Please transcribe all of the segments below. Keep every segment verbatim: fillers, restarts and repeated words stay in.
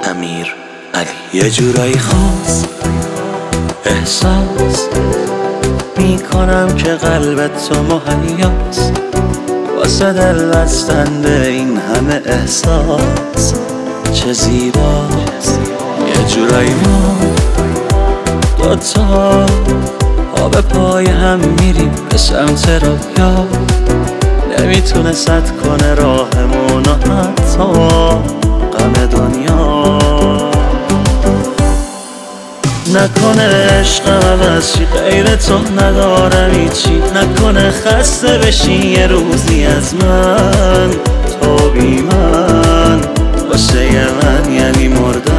امیر علی. یه جورایی خاص احساس میکنم که قلبت تو مهیاست واسه دل بستن به این همه احساس. چه زیباست یه جورایی ما دوتا پا به پای هم میریم به سمت رویا، نمیتونه سد کنه راهمون و حتی غم دنیا. نکنه عشقم عوض چی غیر تو ندارم هیچی، نکنه خسته بشی یه روزی از من. تو بی من واسه من یعنی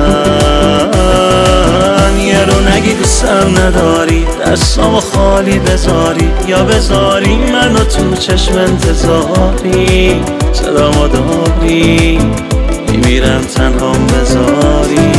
مردن. یه رو نگی دوستم نداری، دستامو خالی بذاری یا بذاری منو تو چشم انتظاری. صدامو داری میمیرم تنهام بذاری.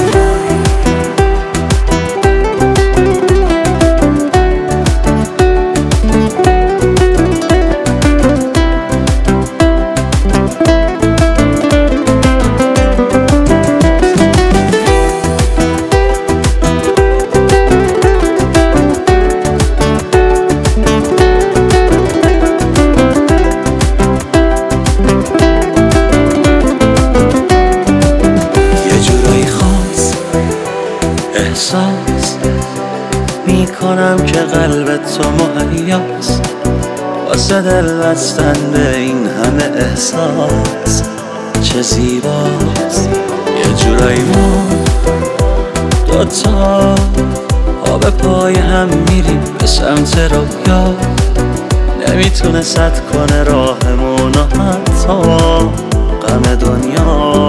احساس میکنم که قلبت تو مهیاست واسه دل بستن به این همه احساس. چه زیباست یه جورایی ما دوتا پا به پای هم میریم به سمت رویا، نمیتونه سد کنه راهمون و حتی غم دنیا.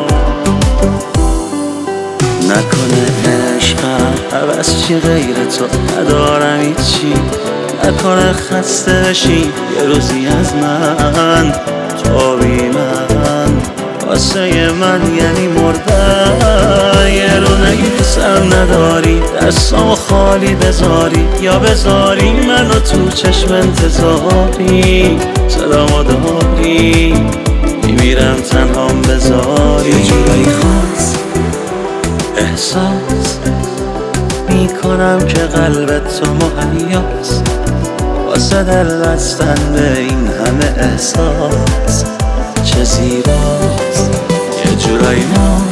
نکنه عشقم عوض چی غیر تو ندارم هیچی، نکنه خسته بشی یه روزی از من. تو بی من واسه من یعنی مردن. یه رو نگی دوستم نداری، دستامو خالی بذاری یا بذاری منو تو چشم انتظاری. صدامو داری میمیرم تنهام بذاری. یه جورایی خاص احساس میکنم که قلبت تو مهیاست واسه دل بستن به این همه احساس. چه زیباست یه جورایی ما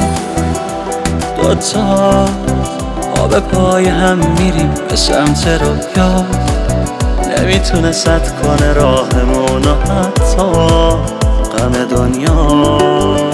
دوتا پا به پای هم میریم به سمت رویا، نمیتونه سد کنه راهمون و حتی غم دنیا.